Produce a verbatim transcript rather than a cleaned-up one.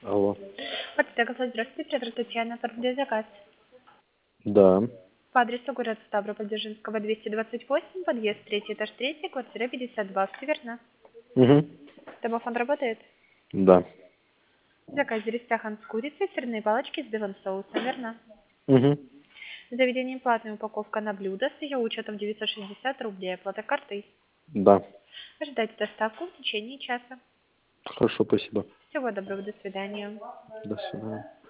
Алло. Подстегла, здравствуйте, Петр Татьяна, торговля заказ. Да. По адресу город Ставрополь, Дзержинского, двести двадцать восемь, подъезд третий, этаж третий, квартира пятьдесят два, все верно? Угу. Домофон работает? Да. В заказе рестяхан с курицей, сырные палочки с белым соусом, верно? Угу. Заведение платная упаковка на блюдо с ее учетом девятьсот шестьдесят рублей, оплата картой. Да. Ожидайте доставку в течение часа. Хорошо, спасибо. Всего доброго, до свидания. До свидания.